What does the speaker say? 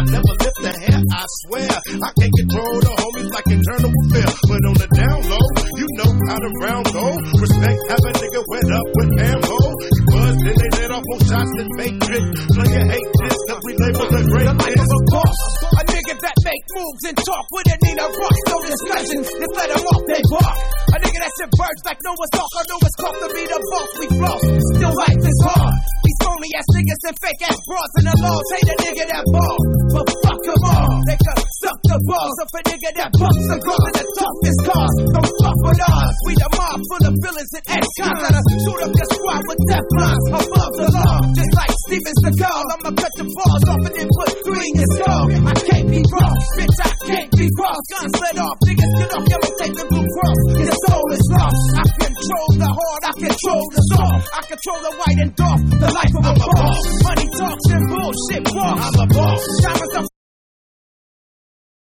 never lift a hair, I swear. I can't control the homies like internal fear. But on the down low, you know how the round go. Respect, have a nigga wet up with ammo. You buzz, then they let off on shots that make drip. Player hate this, cause we label the great life of a boss. A nigga that make moves and talk with a Nina Rock. No discussion, just let them off, they bark. A nigga that shit birds like Noah's Ark. I know it's called to be the boss, we floss. Still life is hard. These phony ass niggas and fake ass broads in the laws hate a nigga that ball. But fuck them all, they can suck the balls of a nigga that bumps the girl in the toughest cars. Don't fuck with us. We the mob full of villains and ex-cons that'll shoot up your squad with death lines above the law. Just like Steven Seagal, I'ma cut the balls off and then put 3 in your skull. I can't be wrong, bitch, I can't be cross. Guns let off, niggas get off, yellow take the blue cross. Your soul is lost. I control the hard, I control the soft. I control the white and dark, the life of a boss. Money talks and bullshit walks. I'm a boss. Diamonds